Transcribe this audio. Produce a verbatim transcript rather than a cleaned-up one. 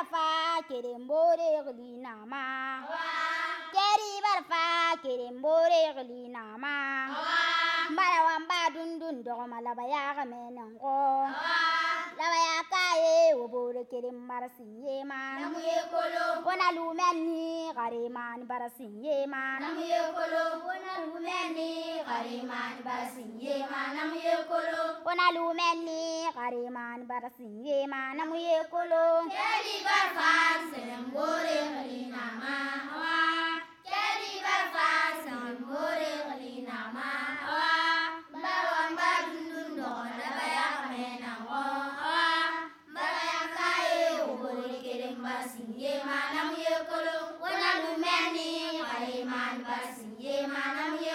barfa kerembore glina ma Keri barfa kerembore glina ma Barawamba dundun dogma labaya gamenango Labaya kaye obore kerem barasiye ma Namuye kolo Wana lumeni gariman barasiye ma Namuye kolo Wana lumeni gariman barasiye ma Namuye kolo Wana lumeni gariman barasiye ma Namuye kolo Keri barfa kerembore glina ma Keri barfa kerembore glina ma Barawamba dundun dogma labaya gamenango Labaya kaye obore kerem barasiye ma Namuye kolo Wana lumeni gariman barasiye ma Namuye